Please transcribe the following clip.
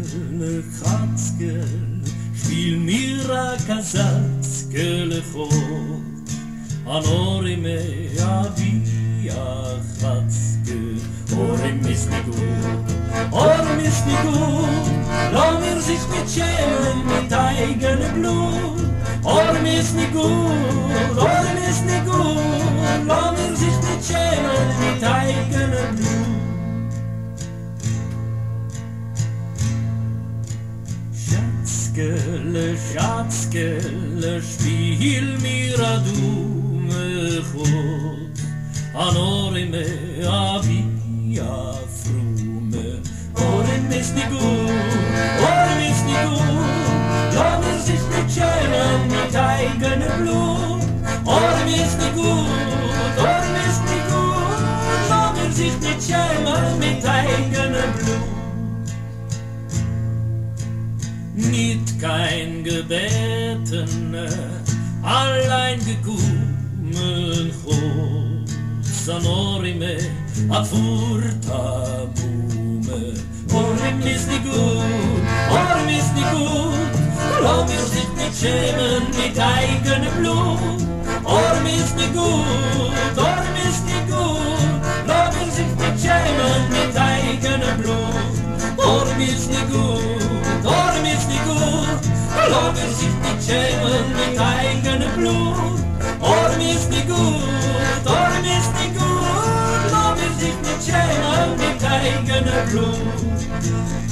ne Chatzke, spiel mir a Kasatzke lechot, Anorime avi a Chatzke, Orim ist nicht gut, Orim ist nicht gut, lass mir sich mit schämen mit eigenem Blut, Orim ist nicht gut, Orim ist nicht gut, lass mir sich mit schämen mit eigenem Blut. Schatzkele, spiel mir a dumme Chod, Anorime avi a frume, Orim ist nicht gut, Orim ist nicht gut, lass mir sich nicht schämen mit eigenem Blut, Orim ist nicht gut, Orim ist nicht gut, lass mir sich nicht schämen mit eigenem Blut. Nicht kein Gebetene, allein gekommen Chod, Sanorime, a furta Mume. Orim ist nicht gut, Orim ist nicht gut, lass mir sich nicht schämen mit eigenem Blut. Orim ist nicht gut, Orim ist nicht gut, lass mir sich nicht schämen mit eigenem Blut. Orim ist nicht gut, Orim ist nicht gut, lass mir sich nicht schämen mit eigenem Blut. Orim ist nicht gut, Orim ist nicht gut, lass mir sich nicht schämen mit eigenem Blut.